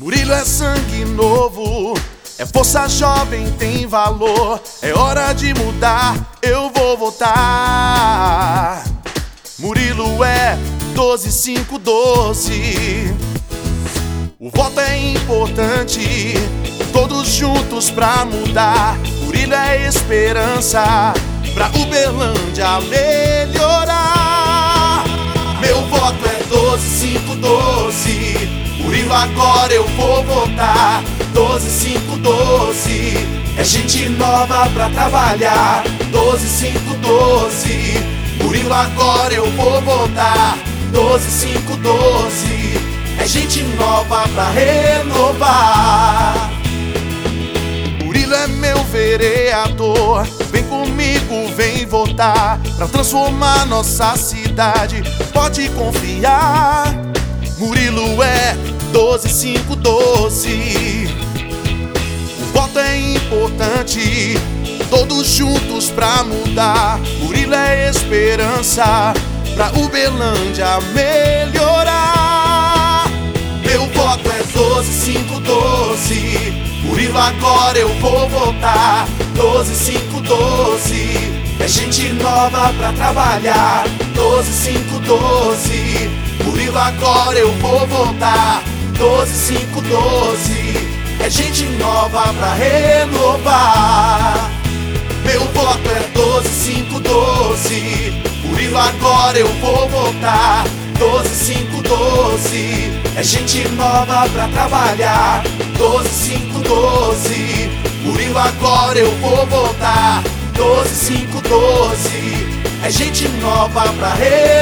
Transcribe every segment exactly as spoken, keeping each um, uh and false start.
Murilo é sangue novo, é força jovem, tem valor. É hora de mudar, eu vou votar. Murilo é doze cinco doze. O voto é importante, todos juntos pra mudar. Murilo é esperança pra Uberlândia melhorar. Meu voto é doze cinco doze. Murilo, agora eu vou votar. doze cinco doze. É gente nova pra trabalhar. doze cinco doze. Murilo, agora eu vou votar. doze cinco doze. É gente nova pra renovar. Murilo é meu vereador. Vem comigo, vem votar pra transformar nossa cidade. Pode confiar. Murilo é doze cinco doze. O voto é importante, todos juntos pra mudar. Murilo é esperança pra Uberlândia melhorar. Meu voto é doze cinco doze. Murilo, agora eu vou votar. doze cinco doze. É gente nova pra trabalhar. doze cinco doze. Murilo, agora eu vou votar. doze cinco doze. É gente nova pra renovar. Meu voto é doze cinco doze. Murilo, agora eu vou votar. doze cinco doze. É gente nova pra trabalhar. doze cinco doze. Murilo, agora eu vou votar. doze cinco doze. É gente nova pra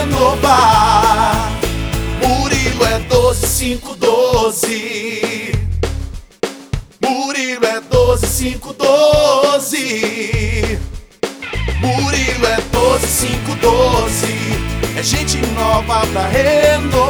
renovar. Murilo é doze cinco doze. Murilo é doze cinco doze. Murilo é doze cinco doze. É gente nova pra renovar.